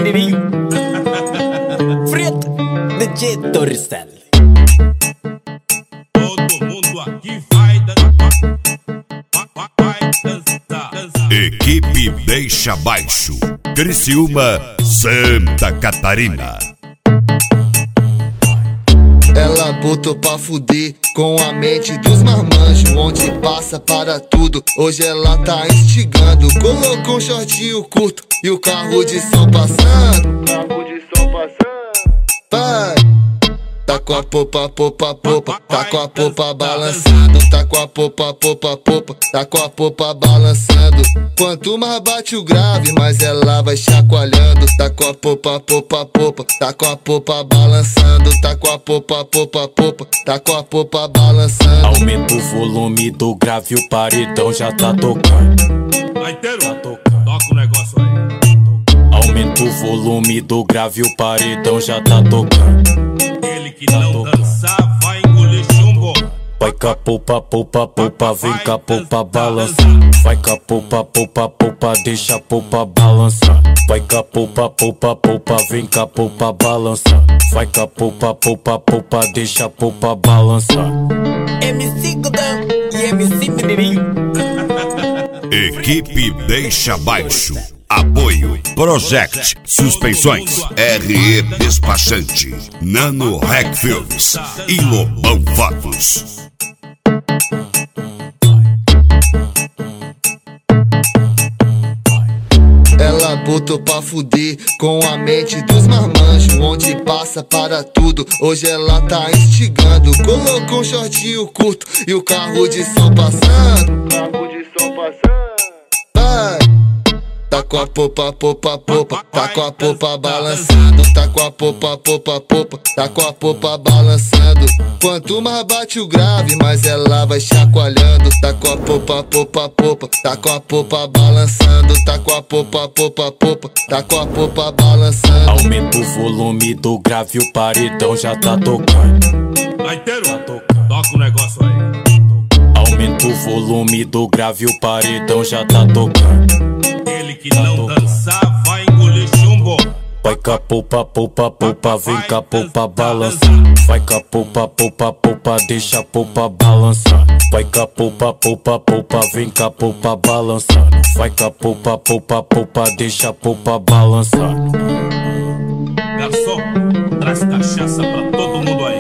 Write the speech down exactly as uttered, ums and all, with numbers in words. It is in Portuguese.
Menininho Frito D J Torresel. Todo mundo aqui vai dançar, vai dançar. Equipe Deixa Baixo, Criciúma, Santa Catarina. Ela botou pra fuder com a mente dos marmanjos, onde passa para tudo. Hoje ela tá instigando, colocou um shortinho curto e o carro de som passando. Carro de som passando. Vai. Tá com a popa, popa, popa, tá com a popa balançando, tá com a popa, popa, popa, tá com a popa balançando. Quanto mais bate o grave, mais ela vai chacoalhando. Tá com a popa, popa, popa, tá com a popa balançando, tá com a popa, popa, popa, tá com a popa balançando. Aumenta o volume do grave, o paredão já tá tocando. Gaiteiro, Tá tocando. toca o negócio aí. Aumenta o volume do grave, o paredão já tá tocando. Ele que não dançar vai engolir chumbo. Vai com a popa, popa, popa, vem com a popa balança. Vai com a popa, popa, popa, deixa a popa balançar. Vai com a popa, popa, popa, vem com a popa balança. Vai com a popa, popa, popa, deixa a popa balançar. M C Godão e M C Menininho. Equipe Deixa Baixo. Apoio Project Suspensões, R E Despachante, Nano Rec Filmes e Lobão Fotos. Ela botou pra fuder com a mente dos marmanjos, onde passa para tudo. Hoje ela tá instigando, colocou um shortinho curto e o carro de som passando. Carro de som passando. Vai. Tá com a popa, popa, popa, tá com a popa balançando, tá com a popa, popa, popa, tá com a popa balançando. Quanto mais bate o grave, mais ela vai chacoalhando. Tá com a popa, popa, popa, tá com a popa balançando, tá com a popa, popa, popa, tá com a popa balançando. Aumenta o volume do grave, o paredão já tá tocando. Gaiteiro, Tá tocando. toca o negócio aí. Aumenta o volume do grave, o paredão já tá tocando. Ele que não dançar vai engolir chumbo. Vai com a popa, popa, popa, vem com a popa balança. Vai com a popa, popa, popa, deixa a popa balançar. Vai com a popa, popa, popa, vem com a popa balança. Vai com a popa, popa, popa, deixa a popa balançar. Garçom, traz cachaça pra todo mundo aí.